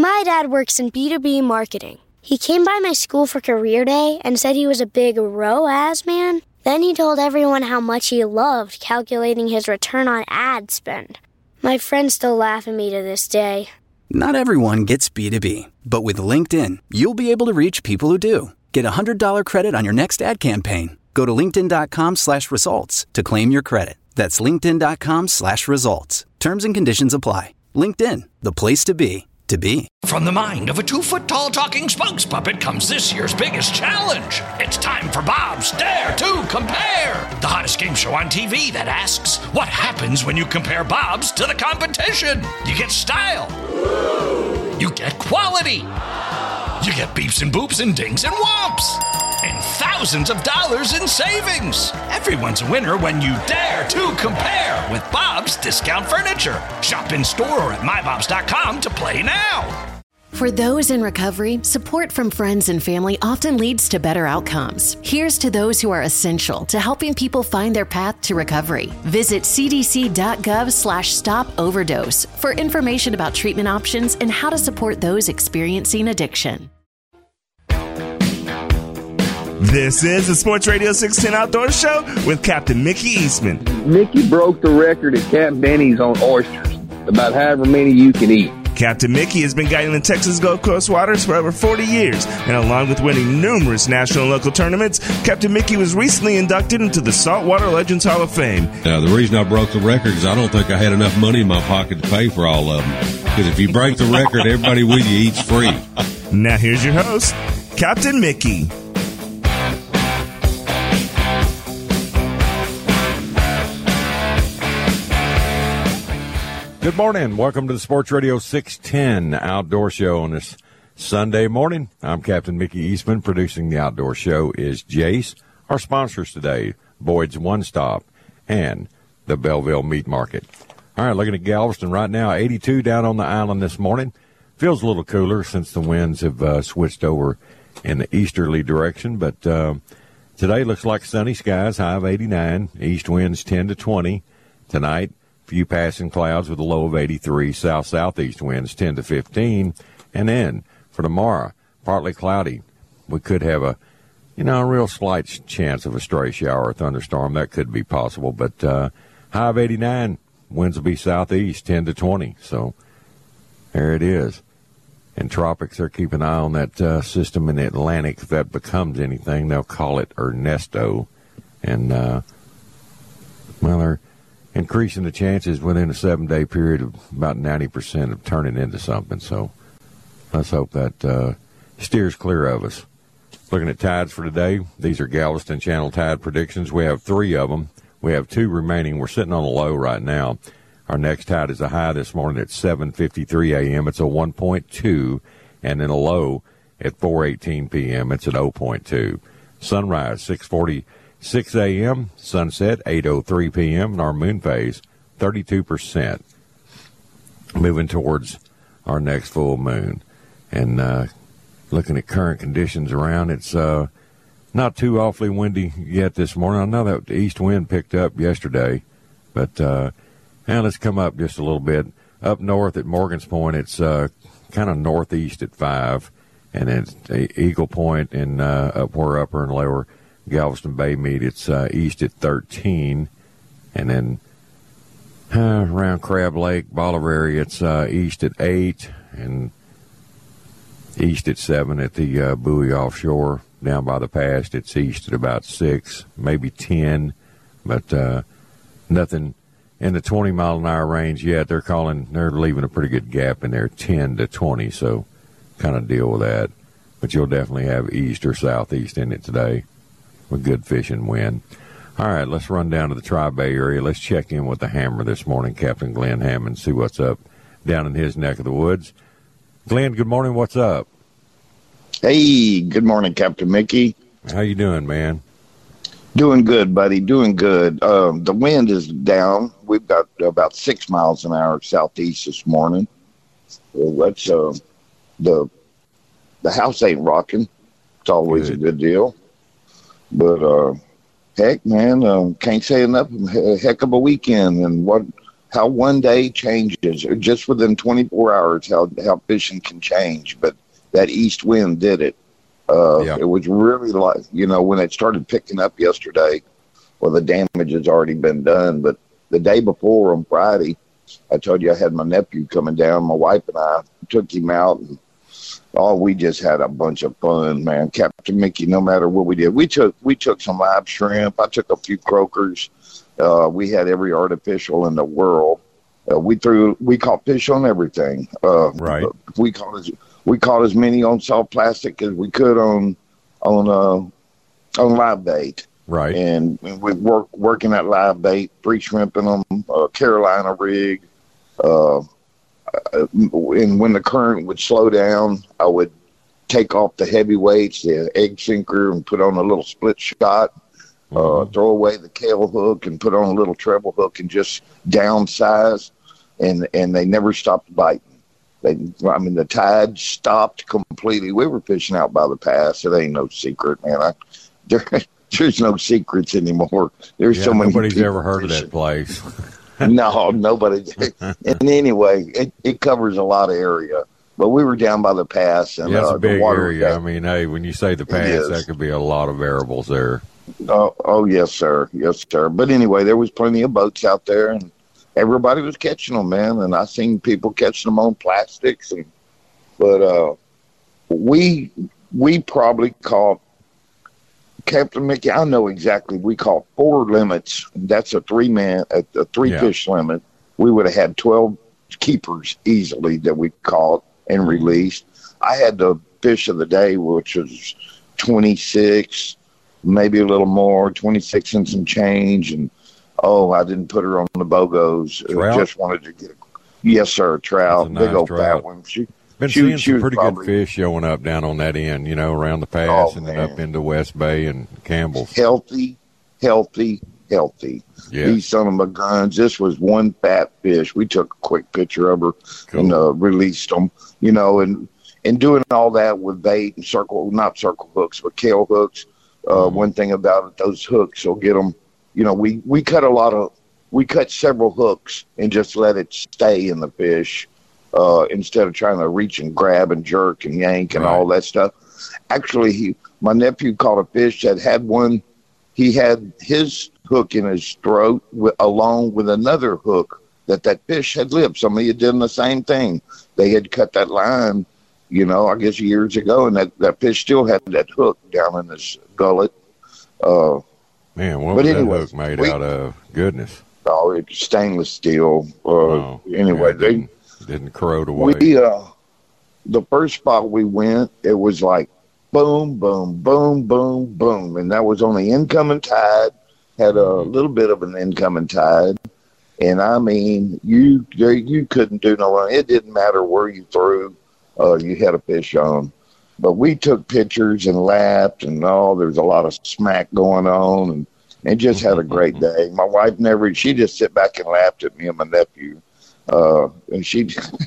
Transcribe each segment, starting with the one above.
My dad works in B2B marketing. He came by my school for career day and said he was a big ROAS man. Then he told everyone how much he loved calculating his return on ad spend. My friends still laugh at me to this day. Not everyone gets B2B, but with LinkedIn, you'll be able to reach people who do. Get a $100 credit on your next ad campaign. Go to linkedin.com/results to claim your credit. That's linkedin.com/results. Terms and conditions apply. LinkedIn, the place to be. From the mind of a 2-foot-tall talking spokes puppet comes this year's biggest challenge. It's time for Bob's Dare to Compare, the hottest game show on TV that asks, what happens when you compare Bob's to the competition? You get style. You get quality. You get beeps and boops and dings and whomps. And thousands of dollars in savings. Everyone's a winner when you dare to compare with Bob's Discount Furniture. Shop in store or at mybobs.com to play now. For those in recovery, support from friends and family often leads to better outcomes. Here's to those who are essential to helping people find their path to recovery. Visit cdc.gov/stop overdose for information about treatment options and how to support those experiencing addiction. This is the Sports Radio 610 Outdoor Show with Captain Mickey Eastman. Mickey broke the record at Camp Benny's on oysters, about however many you can eat. Captain Mickey has been guiding the Texas Gulf Coast waters for over 40 years, and along with winning numerous national and local tournaments, Captain Mickey was recently inducted into the Saltwater Legends Hall of Fame. Now, the reason I broke the record is I don't think I had enough money in my pocket to pay for all of them. Because if you break the record, everybody with you eats free. Now here's your host, Captain Mickey. Good morning. Welcome to the Sports Radio 610 Outdoor Show on this Sunday morning. I'm Captain Mickey Eastman. Producing the Outdoor Show is Jace. Our sponsors today, Boyd's One Stop and the Belleville Meat Market. All right, looking at Galveston right now, 82 down on the island this morning. Feels a little cooler since the winds have switched over in the easterly direction, but today looks like sunny skies, high of 89, east winds 10 to 20. Tonight, few passing clouds with a low of 83, south-southeast winds 10 to 15. And then for tomorrow, partly cloudy. We could have a real slight chance of a stray shower or thunderstorm. That could be possible. But high of 89, winds will be southeast 10 to 20. So there it is. And tropics, they're keeping an eye on that system in the Atlantic. If that becomes anything, they'll call it Ernesto. And, they're increasing the chances within a 7-day period of about 90% of turning into something. So let's hope that steers clear of us. Looking at tides for today, these are Galveston Channel tide predictions. We have 3 of them. We have 2 remaining. We're sitting on a low right now. Our next tide is a high this morning at 7:53 a.m. It's a 1.2, and then a low at 4:18 p.m. It's an 0.2. Sunrise, 6:46 a.m., sunset, 8:03 p.m., and our moon phase, 32%. Moving towards our next full moon. And looking at current conditions around, it's not too awfully windy yet this morning. I know that the east wind picked up yesterday, but now let's come up just a little bit. Up north at Morgan's Point, it's kind of northeast at 5, and it's Eagle Point and up where upper and lower Galveston Bay meet, it's east at 13, and then around Crab Lake, Bolivar area, it's east at 8, and east at 7 at the Bowie offshore. Down by the pass, it's east at about 6, maybe 10, but nothing in the 20-mile-an-hour range yet. They're leaving a pretty good gap in there, 10 to 20, so kind of deal with that. But you'll definitely have east or southeast in it today. A good fishing wind. All right, let's run down to the Tri-Bay area. Let's check in with the Hammer this morning, Captain Glenn Hammond, see what's up down in his neck of the woods. Glenn, good morning. What's up? Hey, good morning, Captain Mickey. How you doing, man? Doing good, buddy. Doing good. The wind is down. We've got about 6 miles an hour southeast this morning. Well, that's the house ain't rocking. It's always a good deal. But heck, man, can't say enough. A heck of a weekend, and what how one day changes, or just within 24 hours, how fishing can change. But that east wind did it. It was really like, when it started picking up yesterday, well, the damage has already been done. But the day before, on Friday, I told you I had my nephew coming down. My wife and I took him out, and we just had a bunch of fun, man. Captain Mickey, no matter what we did, we took some live shrimp. I took a few croakers. We had every artificial in the world. We caught fish on everything. Right. We caught as many on soft plastic as we could on live bait. Right. And we working that live bait, free shrimping them, Carolina rig. And when the current would slow down, I would take off the heavyweights, the egg sinker, and put on a little split shot. Throw away the tail hook and put on a little treble hook and just downsize, and they never stopped biting. The tide stopped completely. We were fishing out by the pass. It ain't no secret, man. There's no secrets anymore. There's so many. Nobody's ever heard of that place. No, nobody. And anyway, it covers a lot of area. But we were down by the pass, and it's a big area. Back. Hey, when you say the pass, that could be a lot of variables there. Oh, yes, sir. Yes, sir. But anyway, there was plenty of boats out there, and everybody was catching them, man. And I seen people catching them on plastics. But we probably caught, Captain Mickey, I know exactly. We caught 4 limits. That's a 3-fish limit. We would have had 12 keepers easily that we caught and released. I had the fish of the day, which was 26, maybe a little more, 26 and some change. And, I didn't put her on the BOGOs. Trout? Just wanted to get yes, sir, trout. Nice big old trout. fat one. Been seeing some pretty good fish showing up down on that end, around the pass and then up into West Bay and Campbell's. Healthy. Yeah. These son of a guns. This was one fat fish. We took a quick picture of her and released them, and doing all that with bait and not circle hooks, but tail hooks. One thing about it, those hooks will get them, we cut several hooks and just let it stay in the fish. Instead of trying to reach and grab and jerk and yank and all that stuff. Actually, my nephew caught a fish that had one. He had his hook in his throat along with another hook that fish had lived. Somebody had done the same thing. They had cut that line, I guess years ago, and that fish still had that hook down in his gullet. Man, what was that hook made out of? Goodness. Oh, it's stainless steel. Anyway, didn't corrode away. The first spot we went, it was like boom, boom, boom, boom, boom, and that was on the incoming tide. Had a little bit of an incoming tide, and I mean, you couldn't do no wrong. It didn't matter where you threw, you had a fish on. But we took pictures and laughed, and there's a lot of smack going on, and just had a great day. My wife she just sit back and laughed at me and my nephew. And she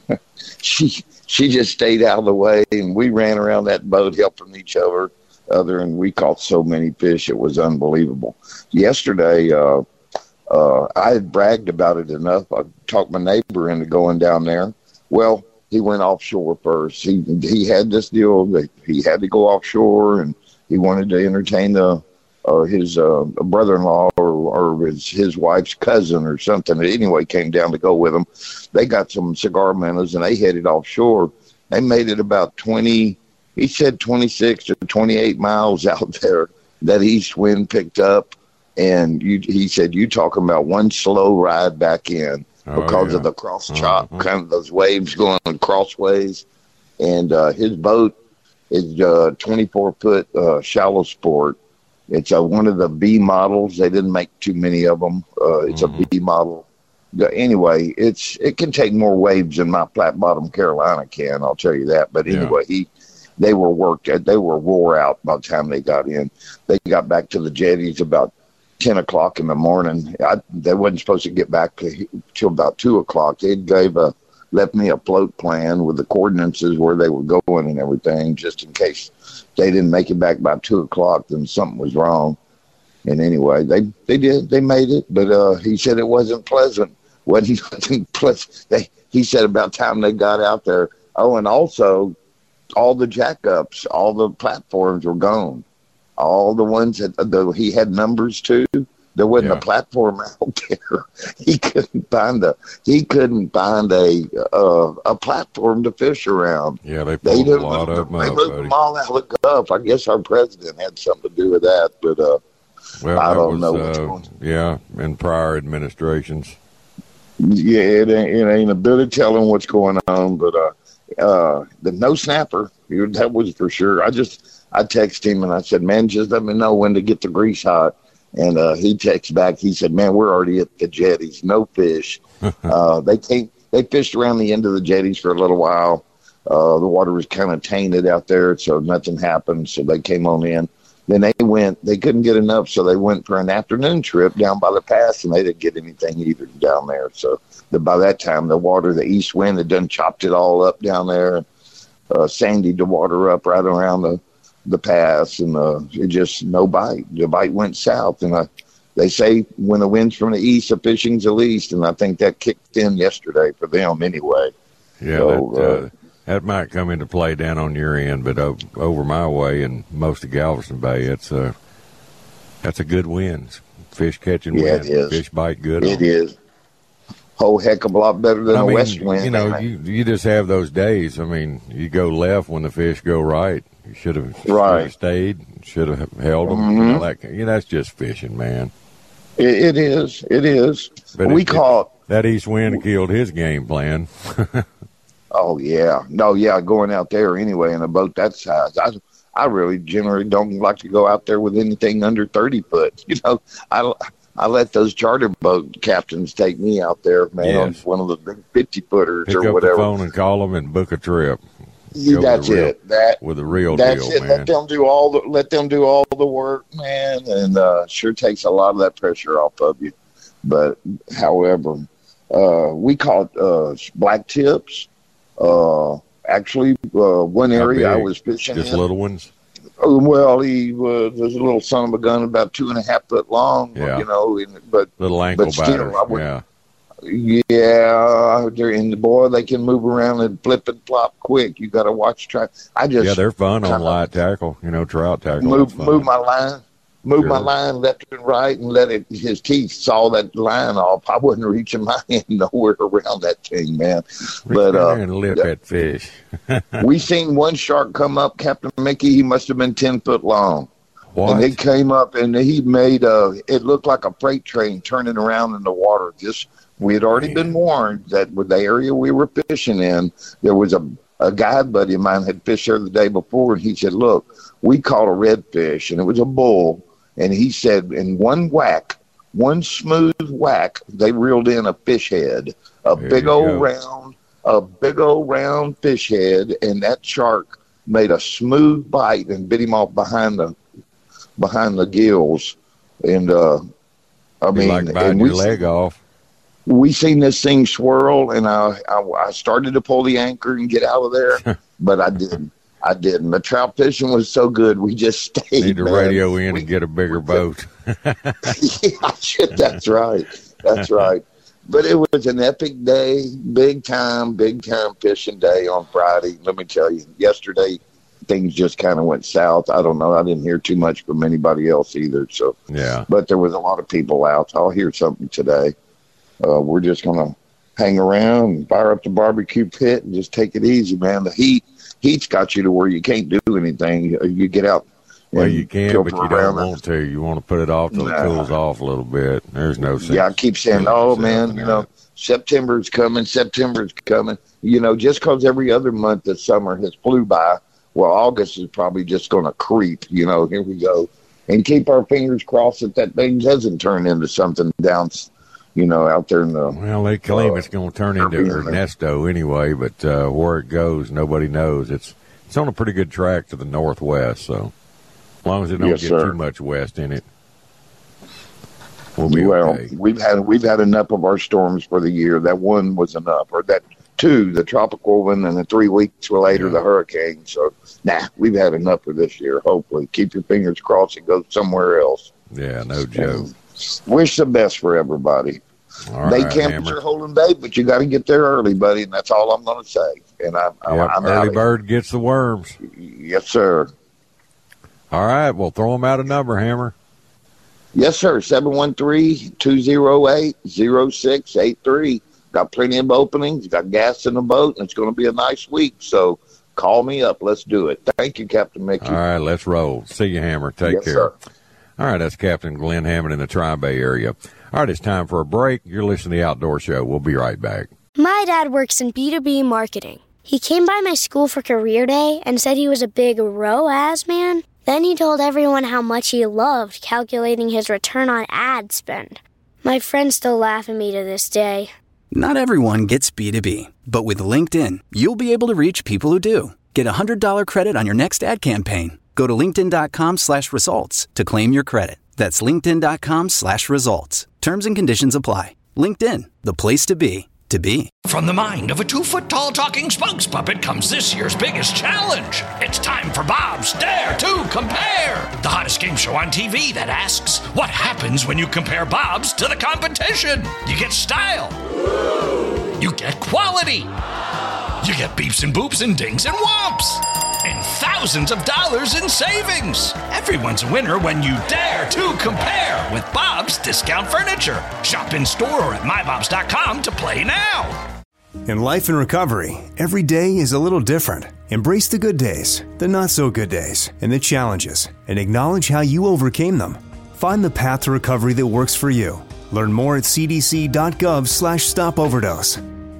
just stayed out of the way, and we ran around that boat helping each other, and we caught so many fish. It was unbelievable. Yesterday, I had bragged about it enough. I talked my neighbor into going down there. Well, he went offshore first. He had this deal that he had to go offshore, and he wanted to entertain his brother-in-law or his wife's cousin or something. Anyway, came down to go with him. They got some cigar minnows, and they headed offshore. They made it about 26 to 28 miles out there. That east wind picked up, and he said, you talking about one slow ride back in because of the cross chop, kind of those waves going crossways. And his boat is 24-foot shallow sport. It's one of the B models. They didn't make too many of them. It's a B model. Anyway, it can take more waves than my flat bottom Carolina can. I'll tell you that. But anyway, they were wore out by the time they got in. They got back to the jetties about 10 o'clock in the morning. They wasn't supposed to get back till about 2 o'clock. They left me a float plan with the coordinates where they were going and everything, just in case they didn't make it back by 2 o'clock, then something was wrong. And anyway, they made it, but he said it wasn't pleasant. wasn't nothing. Plus, he said about time they got out there. Oh, and also, all the jackups, all the platforms were gone. All the ones that he had numbers to, there wasn't a platform out there. He couldn't find a platform to fish around. Yeah, they pulled a lot of them out, They moved them all out of the Gulf. I guess our president had something to do with that, but I don't know which one. Yeah, in prior administrations. Yeah, it ain't a bit of telling what's going on, but the no snapper, that was for sure. I texted him and I said, man, just let me know when to get the grease hot. And he texted back. He said, man, we're already at the jetties. No fish. They fished around the end of the jetties for a little while. The water was kind of tainted out there, so nothing happened. So they came on in. Then they couldn't get enough, so they went for an afternoon trip down by the pass, and they didn't get anything either down there. So by that time, the east wind had done chopped it all up down there, sandied the water up right around the pass, and it just no bite. The bite went south, and they say when the wind's from the east, the fishing's the least, and I think that kicked in yesterday for them anyway. Yeah, so, that might come into play down on your end, but over my way and most of Galveston Bay, that's a good wind. Fish catching wind. It is. Fish bite good. It is. Whole heck of a lot better than a west wind. You know, you just have those days. I mean, you go left when the fish go right. You should have stayed. Should have held them. Mm-hmm. That's just fishing, man. It is. It is. But we caught that east wind killed his game plan. Oh yeah, no, yeah, going out there anyway in a boat that size. I really generally don't like to go out there with anything under 30 foot. You know, I let those charter boat captains take me out there, man, on one of the big 50 footers or whatever. Pick up the phone and call them and book a trip. That's it. With the real that's deal, it. Man. Let them do all the work, man, and sure takes a lot of that pressure off of you. But however, we caught black tips. Actually, one area I was fishing just in, little ones. Well, he was a little son of a gun, about 2.5 foot long. Yeah. You know, but little ankle but still, biters. Yeah, and the boy, they can move around and flip and flop quick. You got to watch track. They're fun on light tackle. You know, trout tackle. Move my line. My line left and right and let his teeth saw that line off. I wasn't reaching my hand nowhere around that thing, man. But and lip that fish. We seen one shark come up, Captain Mickey. He must have been 10 foot long. What? And it came up and he made it looked like a freight train turning around in the water. We had already been warned that with the area we were fishing in, there was a guide buddy of mine had fished there the day before, and he said, look, we caught a redfish, and it was a bull. And he said, in one smooth whack, they reeled in a fish head, a big old round fish head, and that shark made a smooth bite and bit him off behind the gills. And I mean, like biting your leg off. We seen this thing swirl, and I started to pull the anchor and get out of there, but I didn't. The trout fishing was so good, we just stayed. Need to radio in and get a bigger boat. That's right. That's right. But it was an epic day, big time fishing day on Friday. Let me tell you, yesterday things just kind of went south. I don't know. I didn't hear too much from anybody else either. So yeah. But there was a lot of people out. I'll hear something today. We're just gonna hang around and fire up the barbecue pit and just take it easy, man. The heat's got you to where you can't do anything. You get out. Well, you can, but you don't want to. You want to put it off till it cools off a little bit. There's no sense. Yeah, I keep saying, oh, man, September's coming. You know, just because every other month this summer has flew by, well, August is probably just going to creep. You know, here we go. And keep our fingers crossed that thing doesn't turn into something down, you know, out there in the... Well, they claim it's going to turn into Ernesto anyway, but where it goes, nobody knows. It's on a pretty good track to the northwest, so as long as it don't get too much west in it, we'll be okay. We've had enough of our storms for the year. That one was enough, or that two, the tropical one, and the 3 weeks later, the hurricane. So, we've had enough for this year, hopefully. Keep your fingers crossed it goes somewhere else. Yeah, no joke. Wish the best for everybody. All right, Day campers are holding day, but you got to get there early, buddy, and that's all I'm going to say. And I'm early bird gets the worms. Yes, sir. All right, well, throw them out a number, Hammer. Yes, sir. 713-208-0683. Got plenty of openings. Got gas in the boat, and it's going to be a nice week. So call me up. Let's do it. Thank you, Captain Mickey. All right, let's roll. See you, Hammer. Take care. Sir. All right, that's Captain Glenn Hammond in the Tri-Bay area. All right, it's time for a break. You're listening to The Outdoor Show. We'll be right back. My dad works in B2B marketing. He came by my school for career day and said he was a big ROAS man. Then he told everyone how much he loved calculating his return on ad spend. My friends still laugh at me to this day. Not everyone gets B2B, but with LinkedIn, you'll be able to reach people who do. Get a $100 credit on your next ad campaign. Go to linkedin.com/results to claim your credit. That's linkedin.com/results. Terms and conditions apply. LinkedIn, the place to be, to be. From the mind of a 2-foot-tall talking spokes puppet comes this year's biggest challenge. It's time for Bob's Dare to Compare, the hottest game show on TV that asks, what happens when you compare Bob's to the competition? You get style. You get quality. You get beeps and boops and dings and whomps. And thousands of dollars in savings. Everyone's a winner when you dare to compare with Bob's Discount Furniture. Shop in store or at mybobs.com to play now. In life and recovery, every day is a little different. Embrace the good days, the not so good days, and the challenges, and acknowledge how you overcame them. Find the path to recovery that works for you. Learn more at cdc.gov/stopoverdose.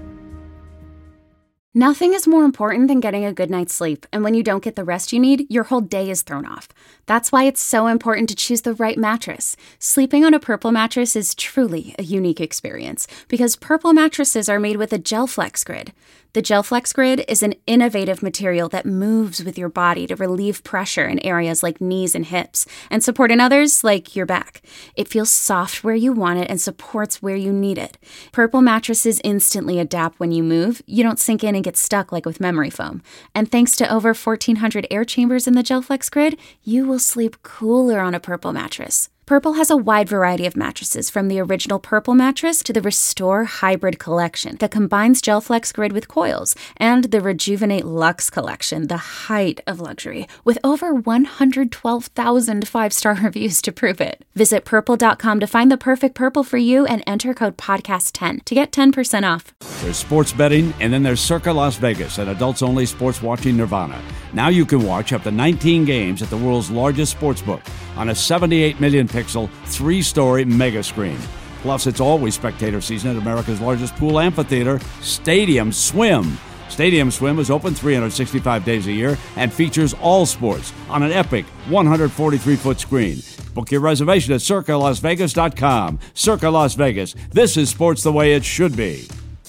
Nothing is more important than getting a good night's sleep, and when you don't get the rest you need, your whole day is thrown off. That's why it's so important to choose the right mattress. Sleeping on a Purple mattress is truly a unique experience because Purple mattresses are made with a GelFlex grid. The GelFlex grid is an innovative material that moves with your body to relieve pressure in areas like knees and hips and support in others like your back. It feels soft where you want it and supports where you need it. Purple mattresses instantly adapt when you move. You don't sink in and get stuck like with memory foam. And thanks to over 1,400 air chambers in the GelFlex grid, you will sleep cooler on a Purple mattress. Purple has a wide variety of mattresses, from the original Purple mattress to the Restore Hybrid collection that combines GelFlex grid with coils, and the Rejuvenate Luxe collection, the height of luxury, with over 112,000 five-star reviews to prove it. Visit purple.com to find the perfect Purple for you and enter code podcast10 to get 10% off. There's sports betting, and then there's Circa Las Vegas, an adults-only sports watching nirvana. Now you can watch up to 19 games at the world's largest sportsbook on a 78 million pixel, 3-story mega screen. Plus, it's always spectator season at America's largest pool amphitheater, Stadium Swim. Stadium Swim is open 365 days a year and features all sports on an epic 143-foot screen. Book your reservation at CircaLasVegas.com. Circa Las Vegas. This is sports the way it should be.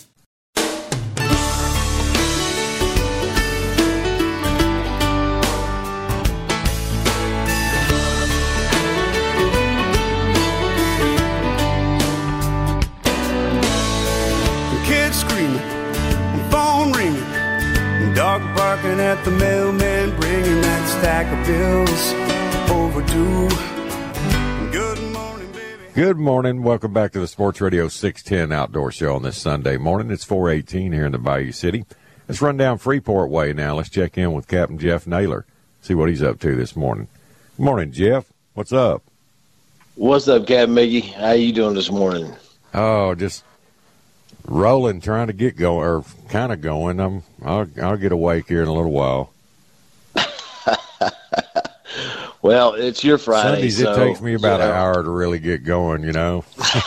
Dog barking at the mailman, bringing that stack of bills overdue. Good morning, baby. Good morning. Welcome back to the Sports Radio 610 Outdoor Show on this Sunday morning. It's 4:18 here in the Bayou City. Let's run down Freeport Way now. Let's check in with Captain Jeff Naylor, see what he's up to this morning. Good morning, Jeff. What's up? What's up, Captain Mickey? How you doing this morning? Oh, just rolling, trying to get going, or kind of going. I'll get awake here in a little while. Well, it's your Friday. Sundays, it takes me about an hour to really get going, you know.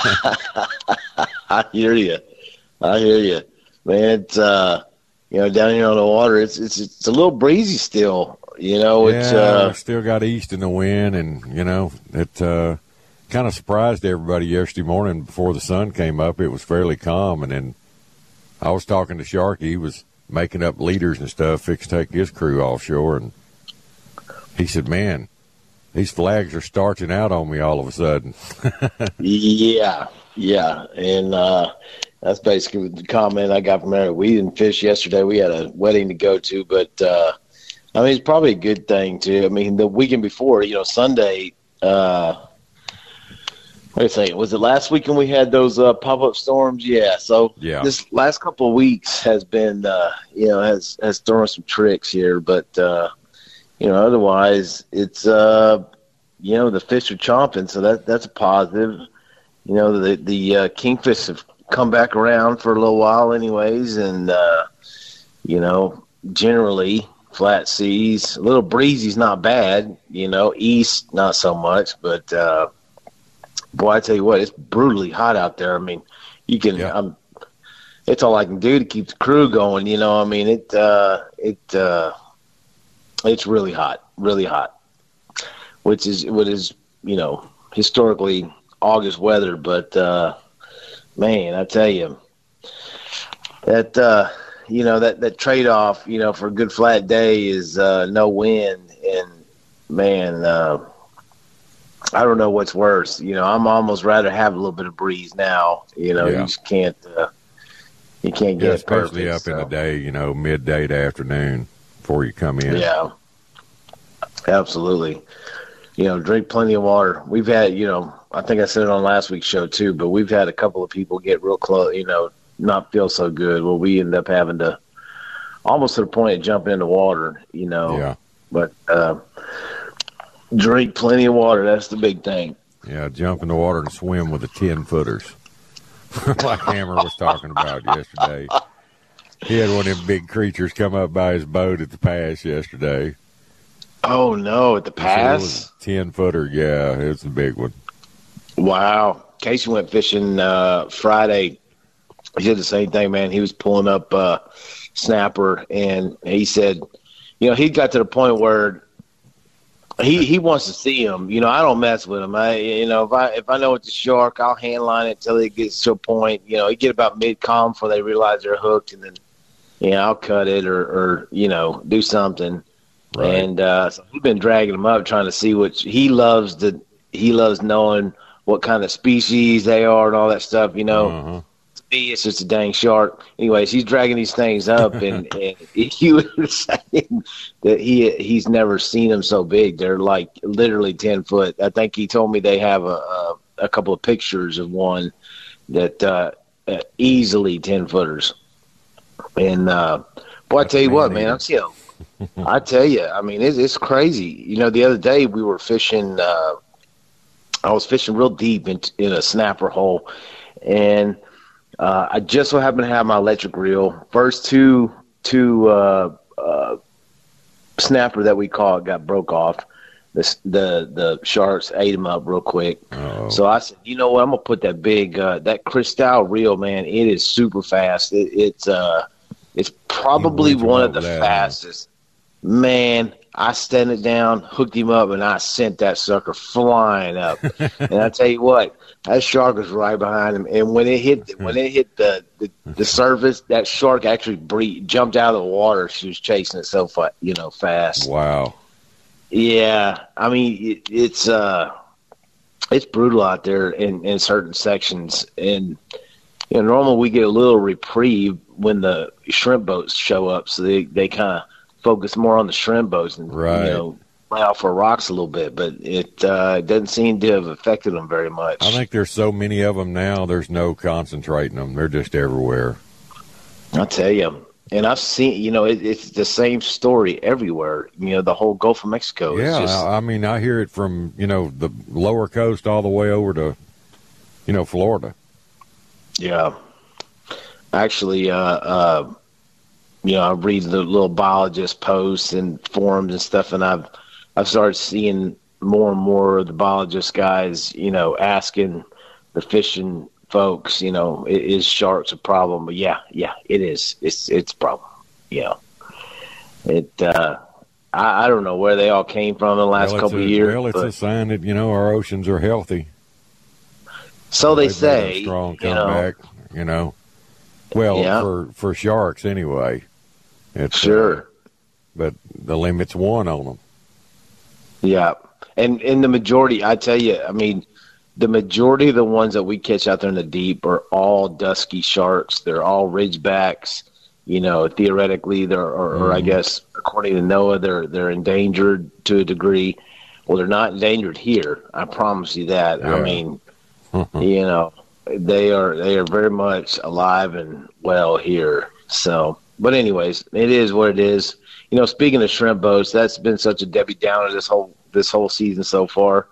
I hear you. Man, it's, down here on the water, it's a little breezy still, you know. It's still got east in the wind, and, you know, it kind of surprised everybody yesterday morning before the sun came up. It was fairly calm, and then I was talking to Sharky. He was making up leaders and stuff, fixed to take his crew offshore, and he said, man, these flags are starching out on me all of a sudden. Yeah, and that's basically the comment I got from there. We didn't fish yesterday. We had a wedding to go to, but, it's probably a good thing, too. I mean, the weekend before, Sunday, Wait a second. Was it last weekend we had those pop-up storms? Yeah. So this last couple of weeks has been, has thrown some tricks here. But, otherwise it's, the fish are chomping. So that's a positive. The kingfish have come back around for a little while anyways. And, generally flat seas, a little breezy's not bad, east, not so much, but, boy, I tell you what, it's brutally hot out there. I mean, you can, it's all I can do to keep the crew going. I mean, it's really hot, which is what is, historically August weather. But, man, I tell you that, that trade-off, for a good flat day is no wind. And, man, I don't know what's worse. I'm almost rather have a little bit of breeze now. You just can't. You can't get especially perfect, up in the day. Midday to afternoon before you come in. Yeah, absolutely. Drink plenty of water. We've had, I think I said it on last week's show too, but we've had a couple of people get real close. Not feel so good. Well, we end up having to almost to the point of jumping in the water. Yeah. But. Drink plenty of water. That's the big thing. Yeah, jump in the water and swim with the 10-footers. Like Hammer was talking about yesterday. He had one of them big creatures come up by his boat at the pass yesterday. Oh, no, at the pass? 10-footer, yeah, it's a big one. Wow. Casey went fishing Friday. He did the same thing, man. He was pulling up snapper, and he said, he got to the point where he wants to see him. I don't mess with him. If I know it's a shark, I'll hand line it till it gets to a point. You get about mid-calm before they realize they're hooked, and then I'll cut it or do something. Right. And so we've been dragging him up, trying to see what he loves. He loves knowing what kind of species they are and all that stuff. Uh-huh. To me, it's just a dang shark. Anyways, he's dragging these things up, and he was saying that he's never seen them so big. They're like literally 10 foot. I think he told me they have a couple of pictures of one that easily 10 footers. And boy, I tell you what, man, I tell you, I mean, it's crazy. The other day we were fishing. I was fishing real deep in a snapper hole, and I just so happened to have my electric reel. First two snapper that we caught got off. The sharks ate them up real quick. Uh-oh. So I said, you know what? I'm gonna put that big that Cristal reel, man. It is super fast. It's probably one of the fastest. Man, I stand it down, hooked him up, and I sent that sucker flying up. And I tell you what, that shark was right behind him. And when it hit the surface, that shark actually jumped out of the water. She was chasing it so fast. Wow. Yeah, I mean it's brutal out there in certain sections, and normally we get a little reprieve when the shrimp boats show up, so they kind of focus more on the shrimp boats and lay off for rocks a little bit, but it doesn't seem to have affected them very much. I think there's so many of them now. There's no concentrating them; they're just everywhere. I tell you. And I've seen, it's the same story everywhere. The whole Gulf of Mexico. Yeah, is just, I mean, I hear it from, the lower coast all the way over to, Florida. Yeah. Actually, I read the little biologist posts and forums and stuff, and I've started seeing more and more of the biologist guys, asking the fishing folks, is sharks a problem? But yeah, it is. It's a problem. I don't know where they all came from in the last couple of years. Well, it's a sign that our oceans are healthy. So they say. A strong comeback. Well, for sharks anyway. It's, sure. But the limit's 1 on them. Yeah, and in the majority, I tell you, I mean. The majority of the ones that we catch out there in the deep are all dusky sharks. They're all ridgebacks. Theoretically, or I guess according to NOAA, they're endangered to a degree. Well, they're not endangered here. I promise you that. Yeah. I mean, you know, they are very much alive and well here. So, but anyways, it is what it is. You know, speaking of shrimp boats, that's been such a Debbie Downer this whole season so far.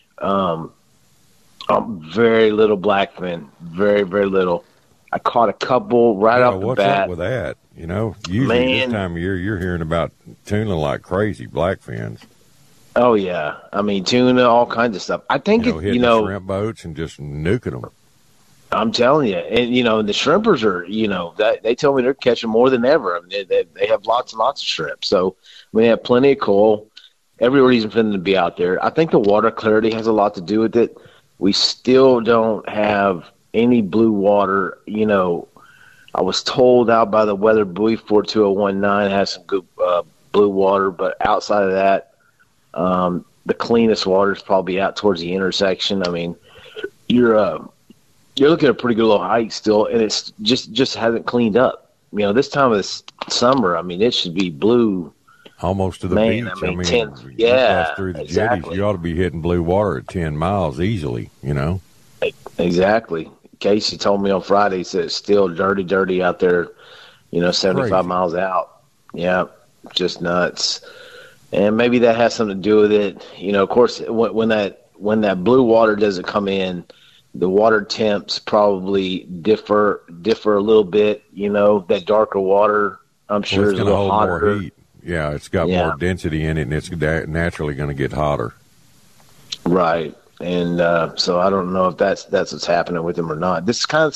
Very little blackfin, very, very little. I caught a couple right off the what's bat. Up with that? You know, usually this time of year you're hearing about tuna like crazy, blackfins. Oh yeah, I mean tuna, all kinds of stuff. I think hitting shrimp boats and just nuking them. I'm telling you, and you know the shrimpers are, you know, they tell me they're catching more than ever. I mean, they have lots and lots of shrimp. So we have plenty of coal. Every reason for them to be out there. I think the water clarity has a lot to do with it. We still don't have any blue water. You know, I was told out by the weather buoy 42019 has some good blue water, but outside of that, the cleanest water is probably out towards the intersection. I mean, you're looking at a pretty good little height still, and it's just hasn't cleaned up. You know, this time of the summer, I mean, it should be blue. Almost to the beach. I mean 10, yeah, through the exactly. jetties, you ought to be hitting blue water at 10 miles easily, you know? Exactly. Casey told me on Friday, he said it's still dirty out there, you know, 75 Crazy. miles out. Yeah, just nuts. And maybe that has something to do with it. You know, of course, when that blue water doesn't come in, the water temps probably differ a little bit. You know, that darker water, I'm sure, is a little hotter. More heat. Yeah, it's got more density in it, and it's naturally going to get hotter. Right, and so I don't know if that's what's happening with them or not. This is kind of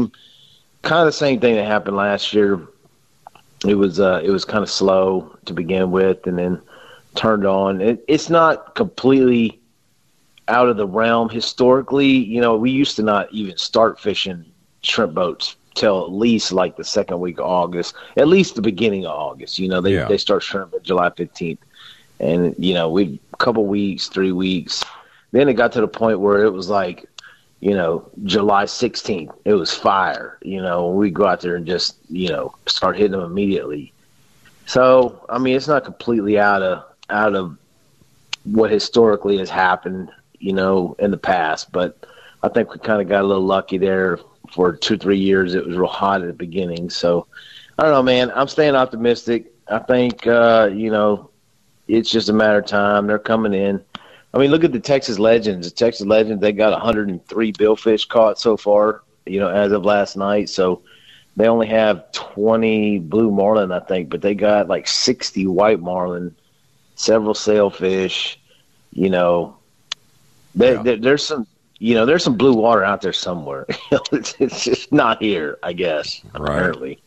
the same thing that happened last year. It was kind of slow to begin with, and then turned on. It's not completely out of the realm. Historically, you know, we used to not even start fishing shrimp boats till at least like the second week of August, at least the beginning of August. You know, they start shrimp at July 15th. And, you know, a couple weeks, 3 weeks. Then it got to the point where it was like, you know, July 16th. It was fire. You know, we go out there and just, you know, start hitting them immediately. So, I mean, it's not completely out of what historically has happened, you know, in the past. But I think we kind of got a little lucky there. For 2-3 years, it was real hot at the beginning. So, I don't know, man. I'm staying optimistic. I think, you know, it's just a matter of time. They're coming in. I mean, look at the Texas Legends. The Texas Legends, they got 103 billfish caught so far, you know, as of last night. So, they only have 20 blue marlin, I think, but they got like 60 white marlin, several sailfish. You know, there's some. You know, there's some blue water out there somewhere. It's just not here, I guess, apparently.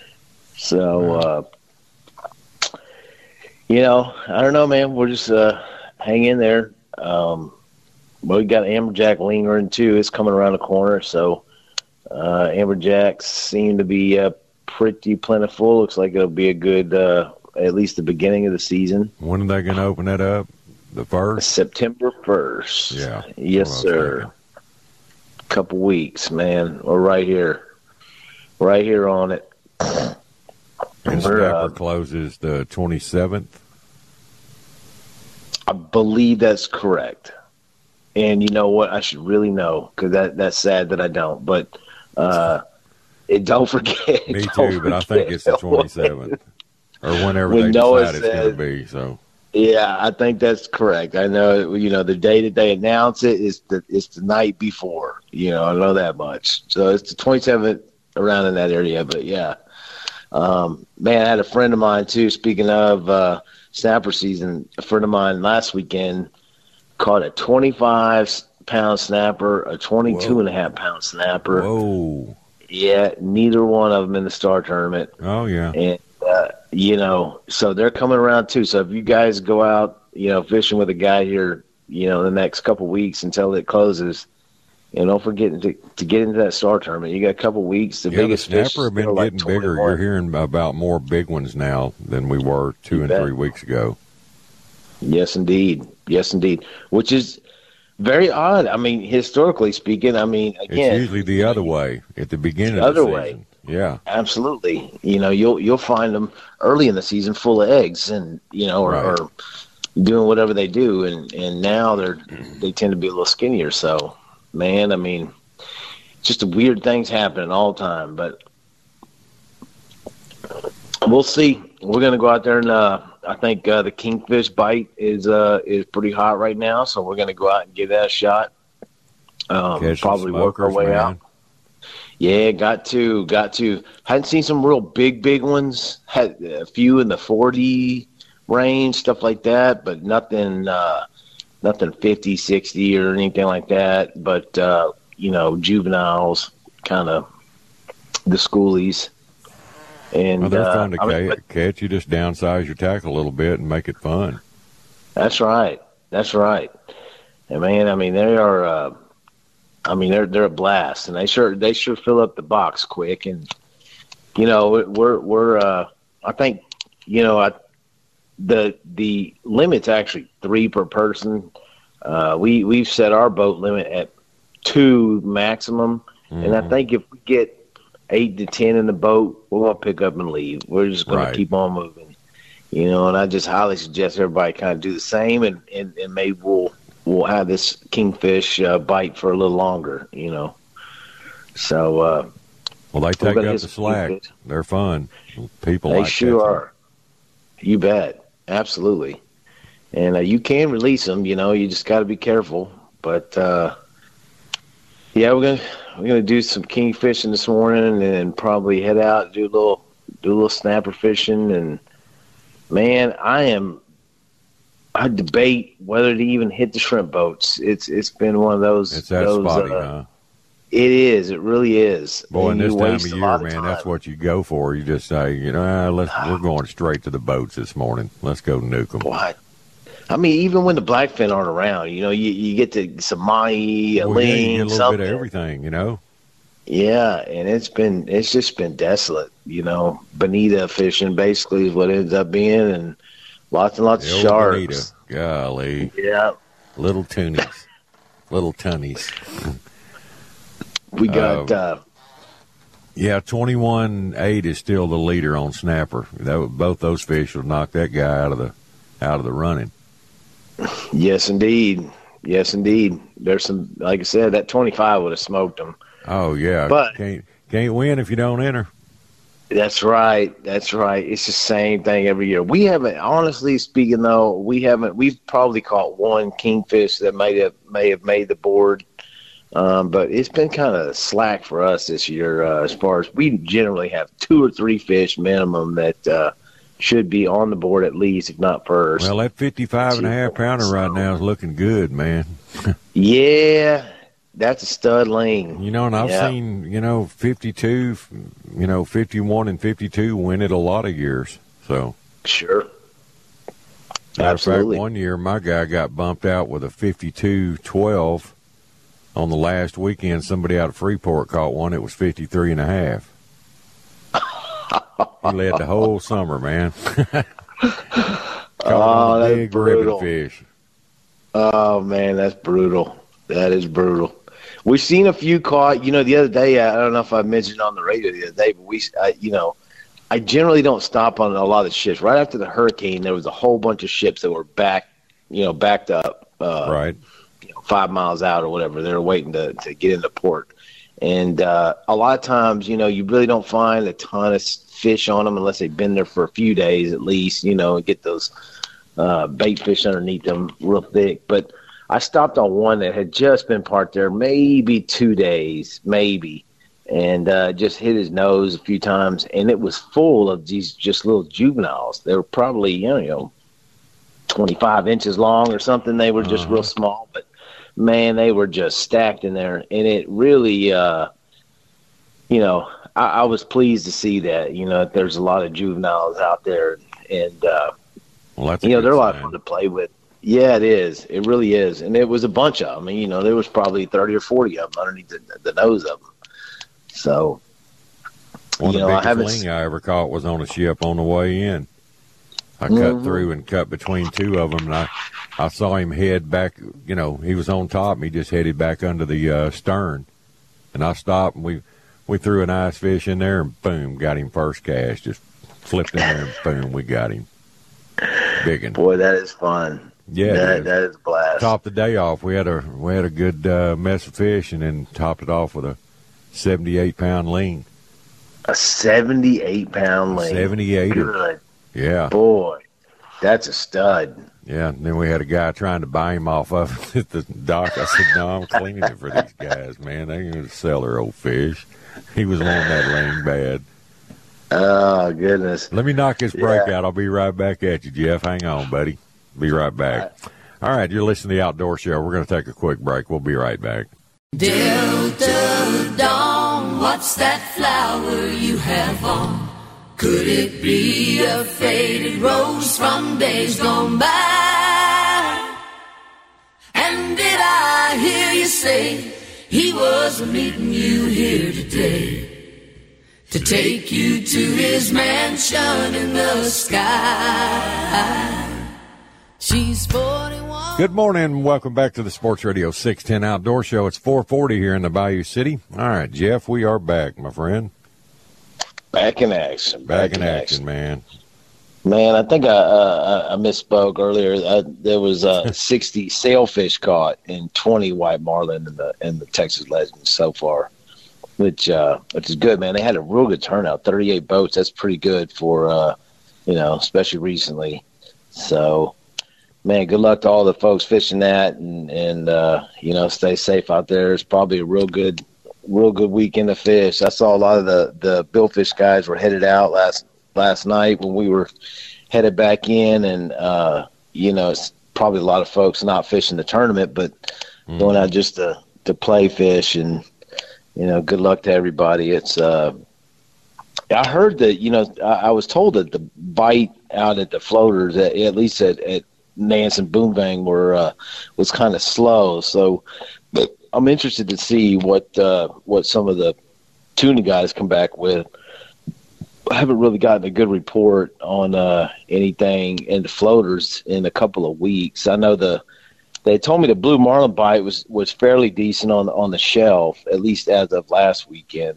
So, you know, I don't know, man. We'll just hang in there. But we got amberjack lingering, too. It's coming around the corner. So, amberjacks seem to be pretty plentiful. Looks like it'll be a good, at least the beginning of the season. When are they going to open that up? The 1st? September 1st. Yeah. Yes, sir. Couple weeks, man. We're right here. Right here on it. And Snapper closes the 27th? I believe that's correct. And you know what? I should really know, because that's sad that I don't. But don't forget. Me too, but I think it's the 27th. Or whenever they decide it's going to be, so... Yeah, I think that's correct. I know, you know, the day that they announce it is it's the night before. You know, I know that much. So it's the 27th, around in that area. But yeah, man, I had a friend of mine too. Speaking of snapper season, a friend of mine last weekend caught a 25-pound snapper, a 22.5-pound snapper. Whoa! Yeah, neither one of them in the Star Tournament. Oh yeah, and. You know, so they're coming around too. So if you guys go out, you know, fishing with a guy here, you know, the next couple weeks until it closes, and don't forget to get into that Star Tournament. You got a couple weeks. The biggest the snapper fish have been getting bigger. You're hearing about more big ones now than we were 2 and 3 weeks ago. Yes, indeed. Yes, indeed. Which is very odd. I mean, historically speaking, I mean, again, it's usually the other way at the beginning of the season. Way. Yeah, absolutely. You know, you'll find them early in the season full of eggs, and you know, or doing whatever they do, and now they tend to be a little skinnier. So, man. I mean, just weird things happening all the time, but we'll see. We're going to go out there and I think the kingfish bite is pretty hot right now, so we're going to go out and give that a shot. Probably work our way out. Yeah, got to. Hadn't seen some real big ones. Had a few in the 40 range, stuff like that, but nothing 50, 60 or anything like that. But juveniles, kind of the schoolies. And well, they're fun to catch. You just downsize your tackle a little bit and make it fun. That's right. And man, I mean, they are. They're a blast, and they sure fill up the box quick. And we're I think the limit's actually 3 per person. We've set our boat limit at 2 maximum, and I think if we get 8 to 10 in the boat, we're gonna pick up and leave. We're just gonna keep on moving, And I just highly suggest everybody kind of do the same, and maybe we'll have this kingfish bite for a little longer, So, well, they take up the slack. Kingfish. They're fun. People they like sure are. You bet, absolutely. And you can release them. You just got to be careful. But yeah, we're gonna do some kingfishing this morning, and then probably head out and do a little snapper fishing. And man, I debate whether to even hit the shrimp boats. It's been one of those. It's that spotty, huh? It is. It really is. Boy, and this time of year, man, that's what you go for. You just say, we're going straight to the boats this morning. Let's go nuke them. What? I mean, even when the blackfin aren't around, you get to some mahi, a ling, you get a little bit of everything, Yeah, and it's just been desolate. Bonita fishing basically is what it ends up being, and lots and lots of sharks. Bonita. Golly. Yeah. Little tunnies. We got 21-8 is still the leader on snapper. Both those fish will knock that guy out of the running. Yes, indeed. There's some, like I said, that 25 would have smoked them. Oh yeah, but can't win if you don't enter. That's right. It's the same thing every year. We haven't, honestly speaking, though, we've probably caught one kingfish that may have made the board. But it's been kind of slack for us this year, as far as we generally have 2 or 3 fish minimum that should be on the board at least, if not first. Well, that 55.5 pounder right now is looking good, man. Yeah, that's a stud ling. And I've seen, 52, 51 and 52 win it a lot of years. So sure. Matter of fact, one year my guy got bumped out with a 52-12. On the last weekend, somebody out of Freeport caught one. It was 53.5. He led the whole summer, man. Oh, that's big brutal. Ribbon fish. Oh man, that's brutal. That is brutal. We've seen a few caught. The other day, I don't know if I mentioned on the radio the other day, but I generally don't stop on a lot of ships. Right after the hurricane, there was a whole bunch of ships that were backed up. Right. 5 miles out or whatever. They're waiting to get into port. And a lot of times, you really don't find a ton of fish on them unless they've been there for a few days at least, and get those bait fish underneath them real thick. But I stopped on one that had just been parked there maybe 2 days, and just hit his nose a few times. And it was full of these just little juveniles. They were probably, 25 inches long or something. They were just real small, but man, they were just stacked in there. And it really, I was pleased to see that, there's a lot of juveniles out there. And, they're a lot of fun to play with. Yeah, it is. It really is. And it was a bunch of them. There was probably 30 or 40 of them underneath the nose of them. So, one of the biggest ling I ever caught was on a ship on the way in. I cut through and cut between 2 of them, and I saw him head back. He was on top, and he just headed back under the stern. And I stopped, and we threw an ice fish in there, and boom, got him first cast. Just flipped in there, and boom, we got him. Big one. Boy, that is fun. Yeah, that is a blast. Topped the day off. We had a good mess of fish, and then topped it off with a 78-pound ling. A 78-pound ling. 78. Good. Yeah. Boy, that's a stud. Yeah, and then we had a guy trying to buy him off of at the dock. I said, no, I'm cleaning it for these guys, man. They ain't going to sell their old fish. He was wanting that ling bad. Oh, goodness. Let me knock this break out. I'll be right back at you, Jeff. Hang on, buddy. Be right back. All right, you're listening to The Outdoor Show. We're going to take a quick break. We'll be right back. Delta Dawn, what's that flower you have on? Could it be a faded rose from days gone by? And did I hear you say he was meeting you here today to take you to his mansion in the sky? She's 41. Good morning. Welcome back to the Sports Radio 610 Outdoor Show. It's 4:40 here in the Bayou City. All right, Jeff, we are back, my friend. Back in action. Back in action, man. Man, I think I misspoke earlier. There was 60 sailfish caught and 20 white marlin in the Texas Legends so far, which is good, man. They had a real good turnout, 38 boats. That's pretty good for especially recently. So, man, good luck to all the folks fishing that, and stay safe out there. It's probably a real good weekend to fish. I saw a lot of the billfish guys were headed out last night when we were headed back in, and it's probably a lot of folks not fishing the tournament, but going out just to play fish, and good luck to everybody. It's I heard that I was told that the bite out at the floaters, at least at Nance and Boom Bang, was kind of slow. So I'm interested to see what some of the tuna guys come back with. I haven't really gotten a good report on anything in the floaters in a couple of weeks. I know they told me the blue marlin bite was fairly decent on the shelf, at least as of last weekend.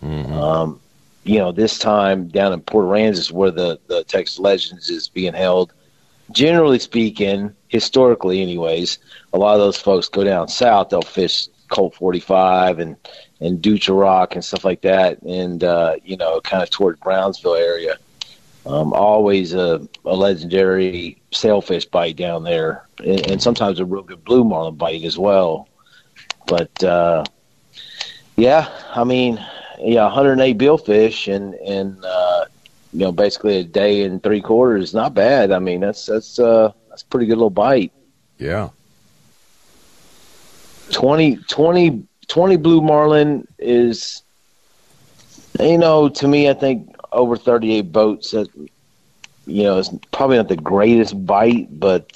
Mm-hmm. This time down in Port Aransas, where the Texas Legends is being held, generally speaking, historically anyways, a lot of those folks go down south. They'll fish Colt 45 and Dutra Rock and stuff like that, and kind of toward Brownsville area. Always a legendary sailfish bite down there, and sometimes a real good blue marlin bite as well. But 108 billfish and basically a day and 3/4 is not bad. I mean, that's a pretty good little bite. Yeah. 20 blue marlin is, to me, I think over 38 boats, it's probably not the greatest bite, but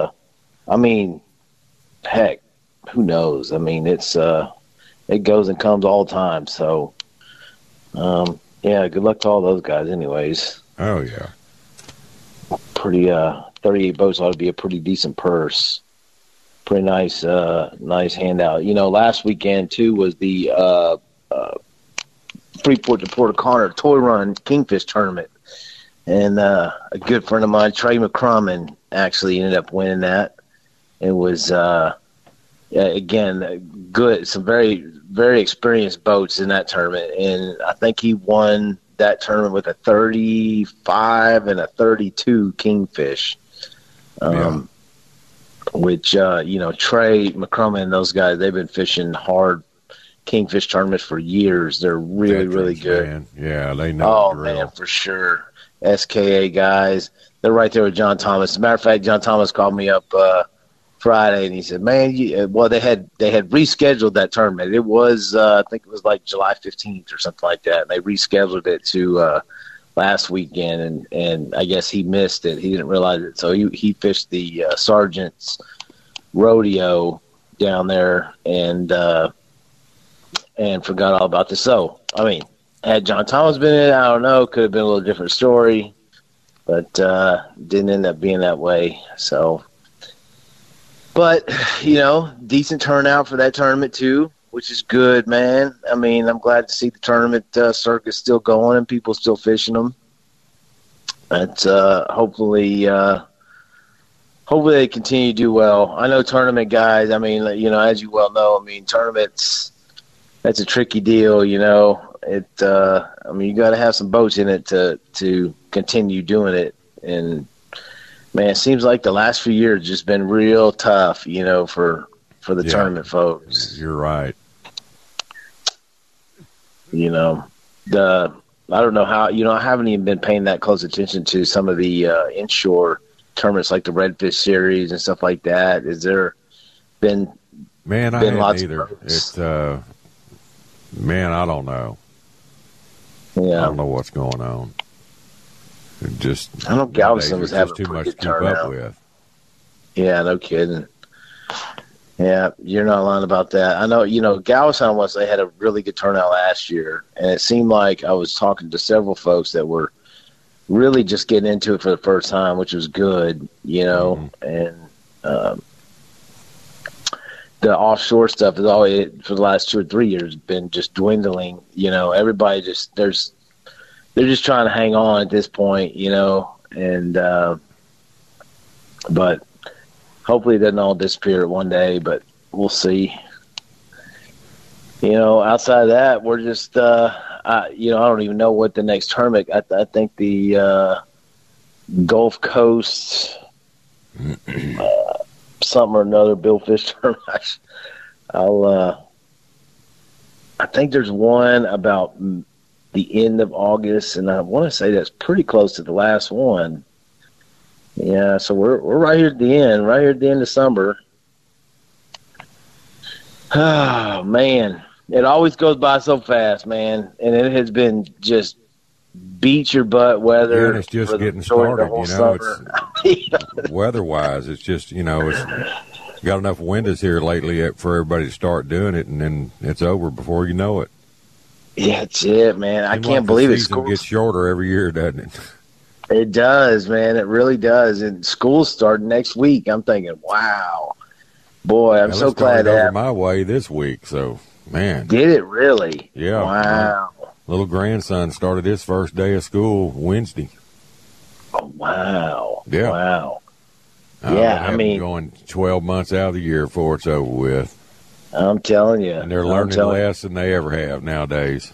heck, who knows? I mean, it's it goes and comes all the time. So, good luck to all those guys anyways. Oh, yeah. Pretty 38 boats ought to be a pretty decent purse. Pretty nice handout. Last weekend too was the Freeport to Port O'Connor Toy Run Kingfish Tournament, and a good friend of mine, Trey McCrummon, actually ended up winning that. It was again good, some very very experienced boats in that tournament, and I think he won that tournament with a 35 and a 32 Kingfish. Which, Trey McCrummon and those guys, they've been fishing hard Kingfish tournaments for years. They're really, really good. Man. Yeah, they know. Oh, man, for sure. SKA guys, they're right there with John Thomas. As a matter of fact, John Thomas called me up Friday, and he said, man, they had rescheduled that tournament. It was, I think it was like July 15th or something like that, and they rescheduled it to last weekend, and I guess he missed it. He didn't realize it, so he fished the Sergeant's Rodeo down there and forgot all about this. So, I mean, had John Thomas been in it, I don't know, could have been a little different story, but didn't end up being that way. So, but decent turnout for that tournament too, which is good, man. I mean, I'm glad to see the tournament circuit still going and people still fishing them. That's hopefully hopefully they continue to do well. I know tournament guys, I mean, as you well know, tournaments, that's a tricky deal, you got to have some boats in it to continue doing it. And, man, it seems like the last few years just been real tough, for the tournament folks. You're right. I don't know how, I haven't even been paying that close attention to some of the inshore tournaments like the Redfish Series and stuff like that. Is there been I haven't lots either. It's I don't know. Yeah, I don't know what's going on. I know Galveston was having too a much pretty to good keep up turnout. with. Yeah, no kidding. Yeah, you're not lying about that. I know, Galveston they had a really good turnout last year, and it seemed like I was talking to several folks that were really just getting into it for the first time, which was good, and the offshore stuff is always, for the last 2 or 3 years, been just dwindling. Everybody they're just trying to hang on at this point, and but hopefully it doesn't all disappear one day, but we'll see. Outside of that, we're just, I don't even know what the next tournament. I think the Gulf Coast something or another Billfish tournament. I think there's one about the end of August, and I want to say that's pretty close to the last one. Yeah, so we're right here at the end of summer. Oh, man. It always goes by so fast, man. And it has been just beat your butt weather. Yeah, and it's just getting started, It's weather-wise. It's just, it's got enough windows here lately for everybody to start doing it, and then it's over before you know it. Yeah, that's it, man. I can't believe it. The season gets shorter every year, doesn't it? It does, man. It really does. And school's starting next week. I'm thinking, wow. Boy, I'm so glad to have my way this week, so... Man. Did it really? Yeah. Wow. My little grandson started his first day of school Wednesday. Oh, wow. Yeah. Wow. I mean, going 12 months out of the year before it's over with. I'm telling you. And they're learning less than they ever have nowadays.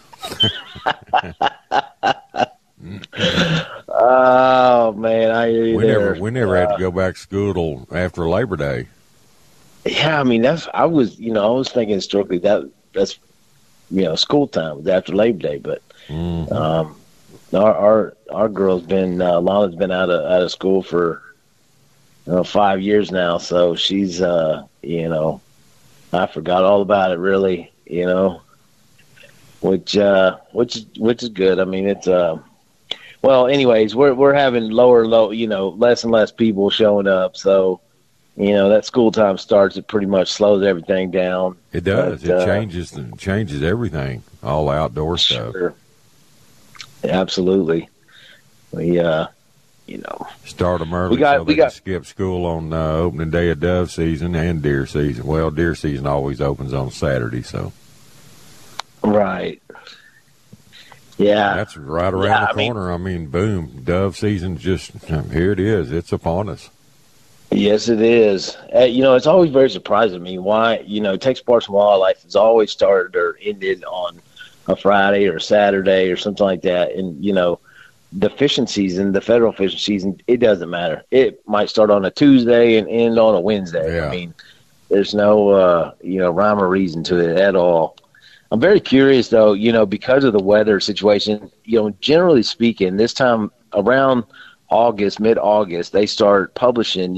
Oh, man, I hear you there. We never had to go back to school till after Labor Day. Yeah, I mean, I was thinking historically that's school time was after Labor Day, but our girl's been Lana's been out of school for 5 years now, so she's I forgot all about it really, which is good. I mean, it's well, anyways, we're having less and less people showing up, so. That school time starts, it pretty much slows everything down. It does. But, it changes everything, all outdoor stuff. Sure. Absolutely. We, start them early so they can skip school on opening day of dove season and deer season. Well, deer season always opens on Saturday, so. Right. Yeah. That's right around the corner. I mean, boom, dove season here it is. It's upon us. Yes, it is. It's always very surprising to me why, Texas Parks and Wildlife has always started or ended on a Friday or Saturday or something like that. And, the fishing season, the federal fishing season, it doesn't matter. It might start on a Tuesday and end on a Wednesday. Yeah. I mean, there's no, rhyme or reason to it at all. I'm very curious, though, because of the weather situation, generally speaking, this time around mid-August, they start publishing,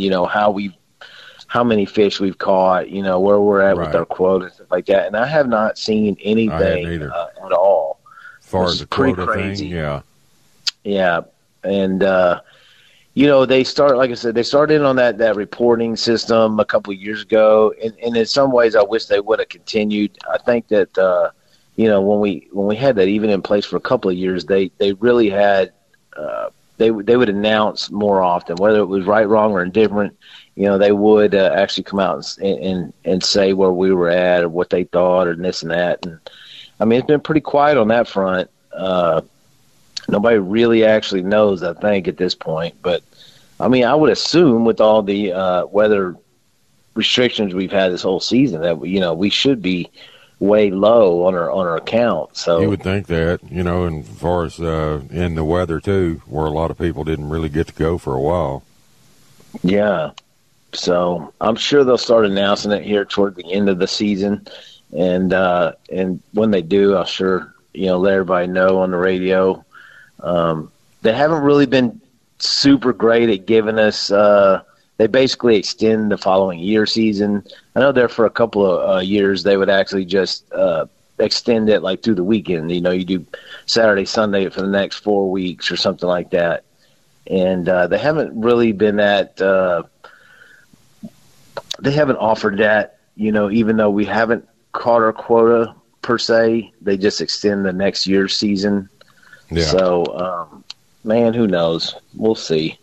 how many fish we've caught, where we're at with our quota and stuff like that. And I have not seen anything at all. As far as the quota thing, yeah. Yeah. And, they start, like I said, they started on that reporting system a couple of years ago. And in some ways, I wish they would have continued. I think that, when we had that even in place for a couple of years, they really had, they would announce more often, whether it was right, wrong, or indifferent. They would actually come out and say where we were at or what they thought or this and that. And I mean, it's been pretty quiet on that front. Nobody really actually knows, I think, at this point. But I mean, I would assume with all the weather restrictions we've had this whole season that we should be way low on our account. So you would think that, and as far as in the weather too, where a lot of people didn't really get to go for a while. Yeah. So I'm sure they'll start announcing it here toward the end of the season, and when they do, I'll sure let everybody know on the radio. They haven't really been super great at giving us. They basically extend the following year season. I know there for a couple of years they would actually just extend it like through the weekend. You do Saturday, Sunday for the next 4 weeks or something like that. And they haven't really been that. They haven't offered that. Even though we haven't caught our quota per se, they just extend the next year's season. Yeah. So, man, who knows? We'll see.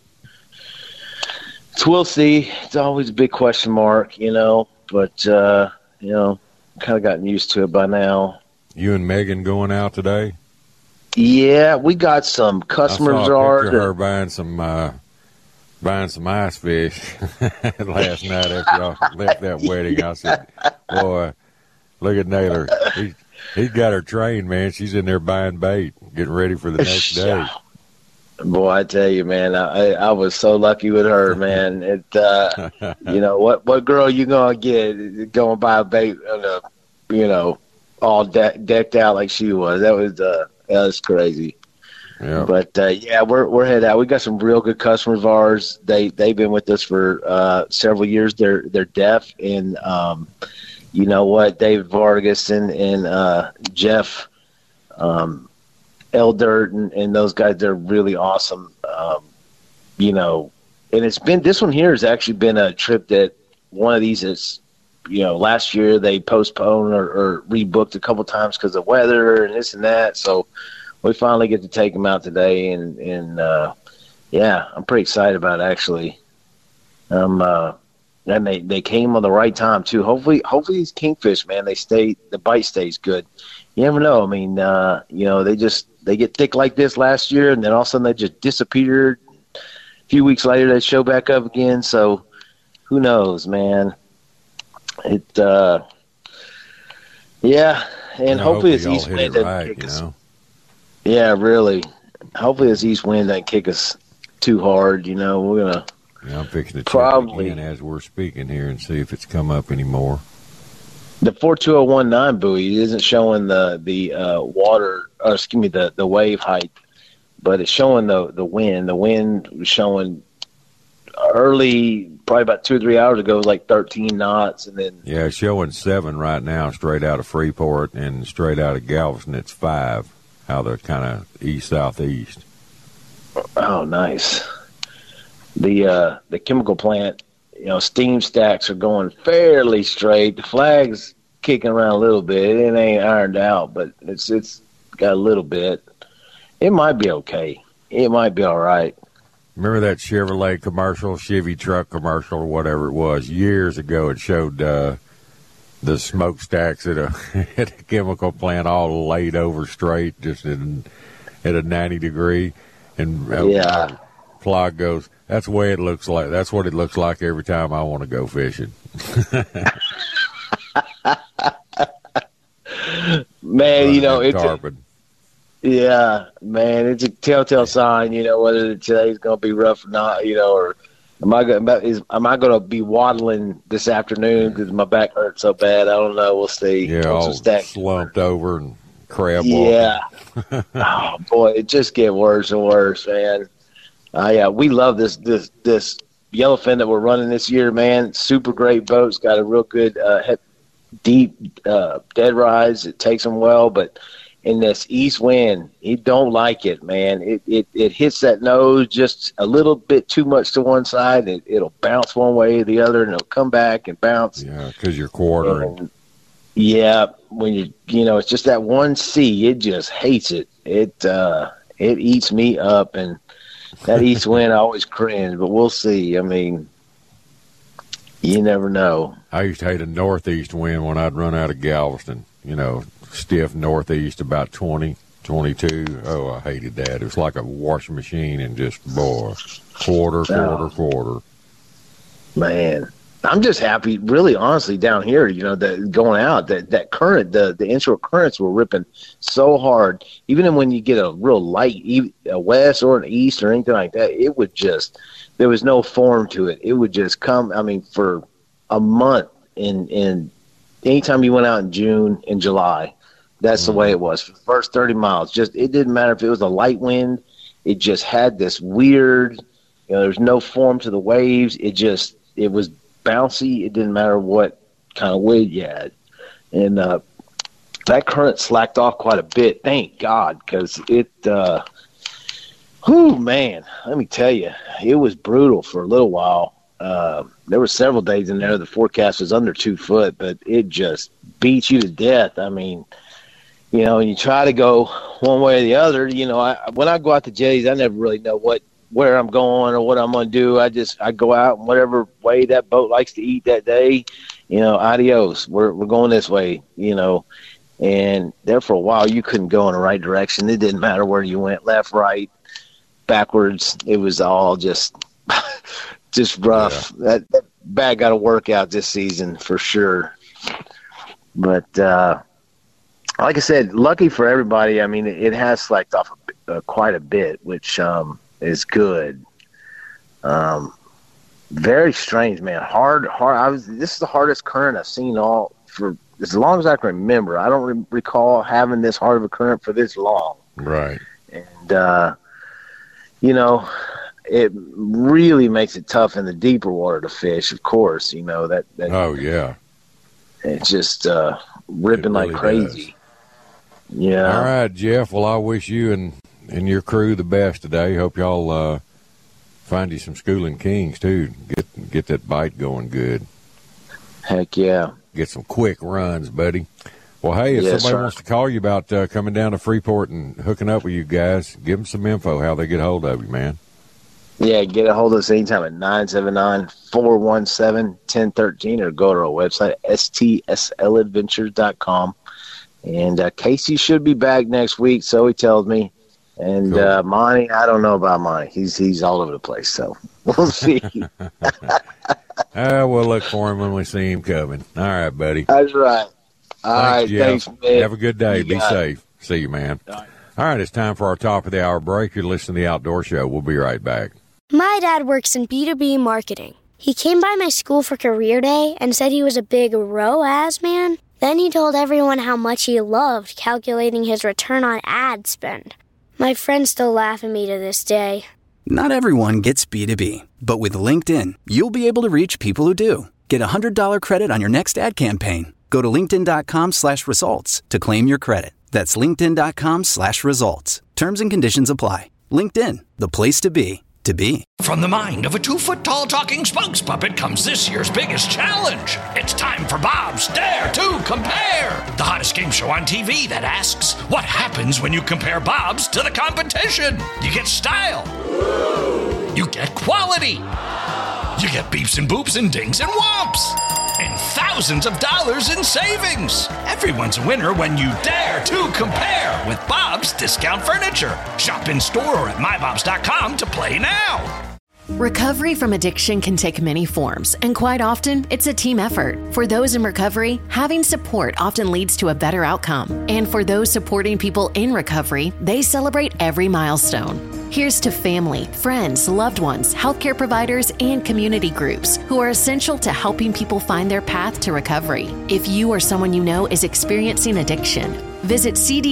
We'll see. It's always a big question mark, but, kind of gotten used to it by now. You and Megan going out today? Yeah, we got some customers. I saw a picture of her buying some ice fish last night after y'all left that wedding. I said, boy, look at Naylor. He's got her trained, man. She's in there buying bait, getting ready for the next day. Boy, I tell you, man, I was so lucky with her, man. It, what girl you gonna get going buy a bait, all decked out like she was? That was crazy. Yeah. But we're headed out. We got some real good customers of ours. They've been with us for several years. They're deaf, and you know what, David Vargas and Jeff. Eldirt and those guys, they're really awesome. And it's been, this one here has actually been a trip that one of these is, last year they postponed or rebooked a couple times because of weather and this and that. So we finally get to take them out today. And I'm pretty excited about it, actually. And they came on the right time too. Hopefully these kingfish, man, the bite stays good. You never know. I mean, they get thick like this last year, and then all of a sudden they just disappeared. A few weeks later, they show back up again. So who knows, man? And hopefully it's east wind doesn't kick us. Yeah, really. Hopefully it's east wind doesn't kick us too hard. We're gonna. Yeah, I'm fixing to probably check again as we're speaking here and see if it's come up anymore. The 42019 buoy isn't showing the water, or excuse me, the wave height, but it's showing the wind. The wind was showing early, probably about 2 or 3 hours ago, it was like 13 knots, and then it's showing 7 right now, straight out of Freeport, and straight out of Galveston it's 5. How the kind of east southeast. Oh, nice. The chemical plant. Steam stacks are going fairly straight. The flag's kicking around a little bit. It ain't ironed out, but it's got a little bit. It might be okay. It might be all right. Remember that Chevrolet commercial, Chevy truck commercial, or whatever it was, years ago? It showed the smokestacks at a chemical plant all laid over straight, just at a 90 degree. And Plog goes, that's the way it looks like. That's what it looks like every time I want to go fishing. Man, it's tarpon. Man, it's a telltale sign, whether today's going to be rough or not, or am I going to be waddling this afternoon because my back hurts so bad? I don't know. We'll see. Yeah, all slumped over and crab walking. Yeah. Oh, boy, it just get worse and worse, man. We love this yellowfin that we're running this year, man. Super great boat. It's got a real good deep dead rise. It takes them well, but in this east wind, you don't like it, man. It hits that nose just a little bit too much to one side. It'll bounce one way or the other, and it'll come back and bounce. Yeah, because you're quartering. When it's just that one sea, it just hates it. It eats me up, and that east wind, I always cringe, but we'll see. I mean, you never know. I used to hate a northeast wind when I'd run out of Galveston. Stiff northeast, about 20 22. Oh, I hated that. It was like a washing machine and just, boy, quarter. Man, I'm just happy, really, honestly, down here, that going out, that current, the inshore currents were ripping so hard. Even when you get a real light, a west or an east or anything like that, it would just, there was no form to it. It would just come, for a month. And anytime you went out in June and July, that's the way it was. For the first 30 miles, it didn't matter if it was a light wind. It just had this weird, there's no form to the waves. It was bouncy. It didn't matter what kind of wind you had. And that current slacked off quite a bit, thank God, because it, man, let me tell you, it was brutal for a little while. There were several days in there the forecast was under 2 foot, but it just beat you to death. And you try to go one way or the other. When I go out to jetties, I never really know where I'm going or what I'm going to do. I go out in whatever way that boat likes to eat that day. Adios. We're going this way. And there for a while you couldn't go in the right direction. It didn't matter where you went, left, right, backwards. It was all just rough. Yeah. That bag got to work out this season for sure. But like I said, lucky for everybody. It has slacked off quite a bit, which is good. Very strange, man. Hard. This is the hardest current I've seen for as long as I can remember. I don't recall having this hard of a current for this long. Right. And it really makes it tough in the deeper water to fish. Of course, that. Oh yeah. It's just ripping like crazy. Does. Yeah. All right, Jeff. Well, I wish you and your crew the best today. Hope y'all find you some schooling kings too. Get that bite going good. Heck yeah. Get some quick runs, buddy. Well, hey, if somebody wants to call you about coming down to Freeport and hooking up with you guys, give them some info how they get a hold of you, man. Yeah, get a hold of us anytime at 979-417-1013 or go to our website, stsladventures.com. And Casey should be back next week, so he tells me. And cool. Monty, I don't know about Monty. He's all over the place, so we'll see. We'll look for him when we see him coming. All right, buddy. That's right. All right, thanks, man. Have a good day. Be safe. See you, man. All right, it's time for our top of the hour break. You're listening to The Outdoor Show. We'll be right back. My dad works in B2B marketing. He came by my school for career day and said he was a big ROAS man. Then he told everyone how much he loved calculating his return on ad spend. My friends still laugh at me to this day. Not everyone gets B2B, but with LinkedIn, you'll be able to reach people who do. Get a $100 credit on your next ad campaign. Go to linkedin.com/results to claim your credit. That's linkedin.com/results. Terms and conditions apply. LinkedIn, the place to be. From the mind of a 2-foot-tall talking spokes puppet comes this year's biggest challenge. It's time for Bob's Dare to Compare, the hottest game show on TV that asks, what happens when you compare Bob's to the competition? You get style. You get quality. You get beeps and boops and dings and whomps. And thousands of dollars in savings. Everyone's a winner when you dare to compare with Bob's Discount Furniture. Shop in store or at mybobs.com to play now. Recovery from addiction can take many forms, and quite often, it's a team effort. For those in recovery, having support often leads to a better outcome. And for those supporting people in recovery, they celebrate every milestone. Here's to family, friends, loved ones, healthcare providers, and community groups who are essential to helping people find their path to recovery. If you or someone you know is experiencing addiction, visit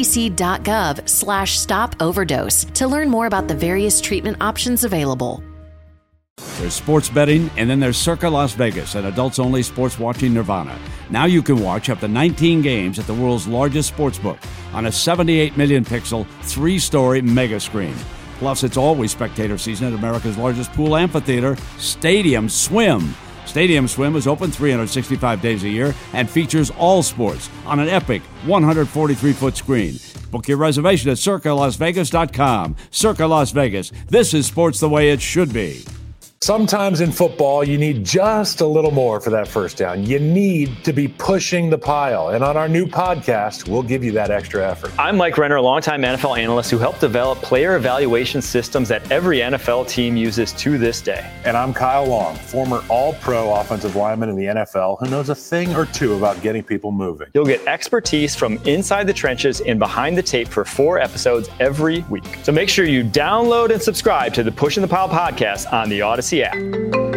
cdc.gov/stop overdose to learn more about the various treatment options available. There's sports betting, and then there's Circa Las Vegas, an adults-only sports watching nirvana. Now you can watch up to 19 games at the world's largest sports book on a 78 million pixel, 3-story mega screen. Plus, it's always spectator season at America's largest pool amphitheater, Stadium Swim. Stadium Swim is open 365 days a year and features all sports on an epic 143-foot screen. Book your reservation at CircaLasVegas.com. Circa Las Vegas. This is sports the way it should be. Sometimes in football, you need just a little more for that first down. You need to be pushing the pile. And on our new podcast, we'll give you that extra effort. I'm Mike Renner, a longtime NFL analyst who helped develop player evaluation systems that every NFL team uses to this day. And I'm Kyle Long, former all-pro offensive lineman in the NFL who knows a thing or two about getting people moving. You'll get expertise from inside the trenches and behind the tape for 4 episodes every week. So make sure you download and subscribe to the Pushing the Pile podcast on the Odyssey app.